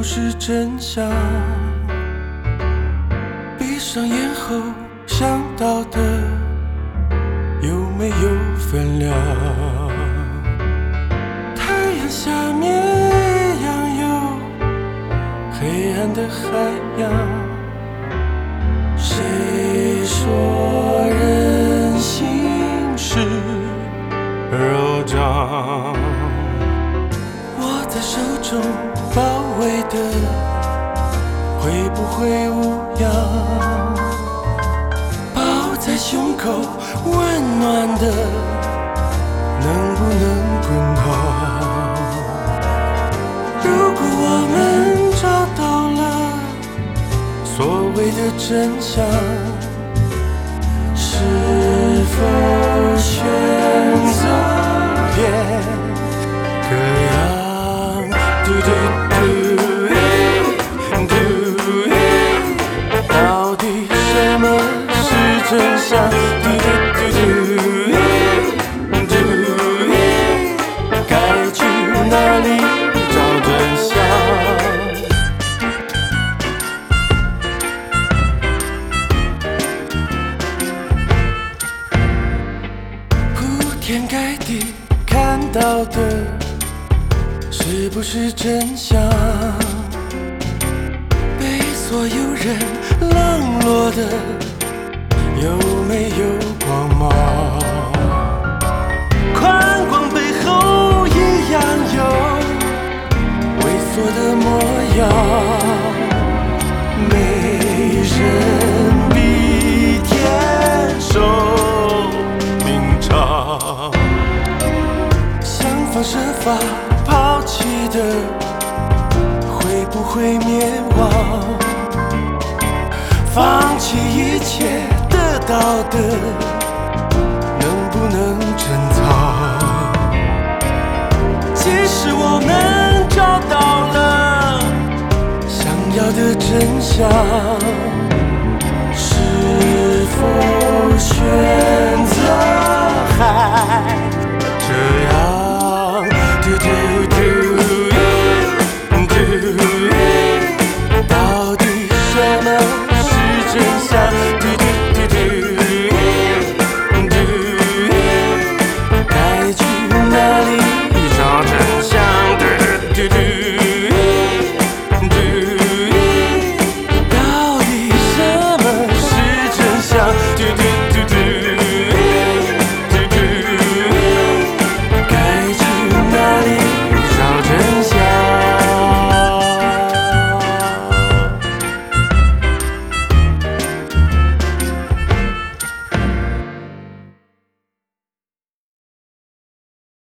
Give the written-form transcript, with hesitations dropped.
是真相？闭上眼后想到的有没有分量？太阳下面一样有黑暗的海洋。谁说人心是肉酱？握在手中包围的会不会无恙？抱在胸口温暖的能不能滚烫？如果我们找到了所谓的真相，是否选择变个样？嘟嘟嘟嘟，到底什么是真相？嘟嘟嘟嘟，该去哪里找真相？铺天盖地看到的是不是真相？被所有人冷落的有没有光芒？宽广背后一样有猥琐的模样。没人比天寿命长，想方设法抛弃的会不会灭亡？放弃一切得到的能不能珍藏？即使我们找到了想要的真相，是否选择还这样？嘟嘟嘟嘟，到底什么是真相？